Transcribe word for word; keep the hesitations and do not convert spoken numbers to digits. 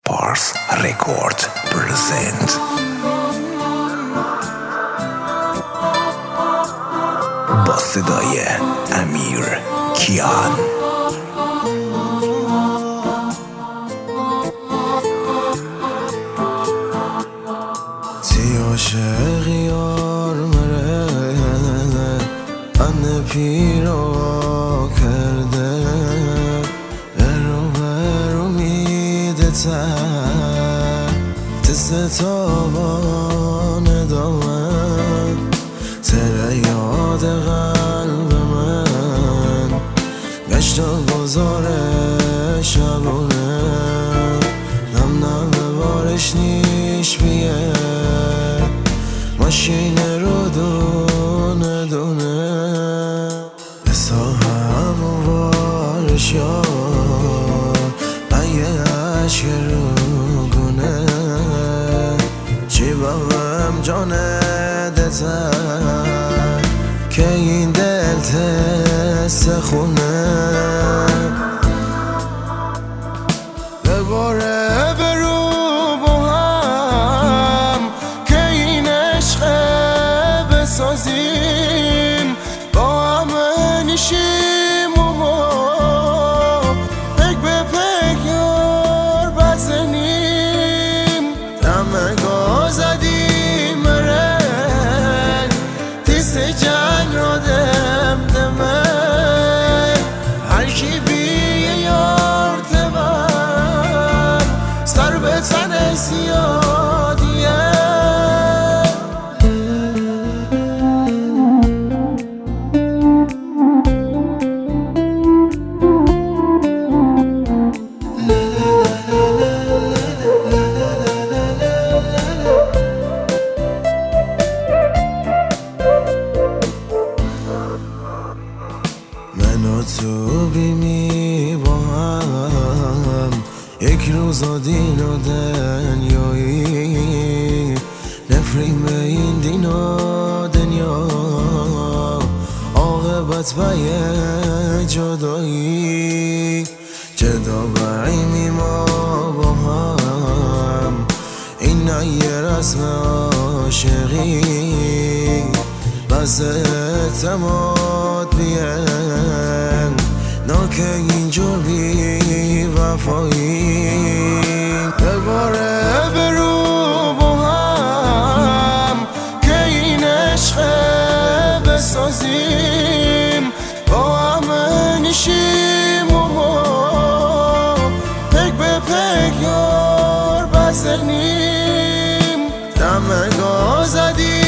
پارس رکورد پرزنت. با صدای امیر کیان. تی عاشق یار مره ان پیرو کرده برو برو میده تر تستابان دامن تره یاد قلب من گشت و گذار شبونه نم نم به بارش نیش بیه ماشین رو دونه دونه بسا هم و بارش یار من یه عشق رو گونه چی باهم جانه دتر که این دل تست خونه بباره برو با هم که این عشق بسازیم با همه نشیم و ما پک به پک یار بزنیم دمه گازدیم مرن تیست جنگ را دم دمه هر کی بیه یار تبر سر به تن زیادیه من و تو بیمی با هم یک روز و دین و دنیایی نفریم به این دین و دنیا عاقبت به جدایی جدا بریم ما با هم این یه رسم عاشقی بس اعتماد بیان ناکه اینجور بی وفایی بباره برو با هم که این عشق بسازیم با همه نشیم و ما پک به پک یار بزنیم دم گازدیم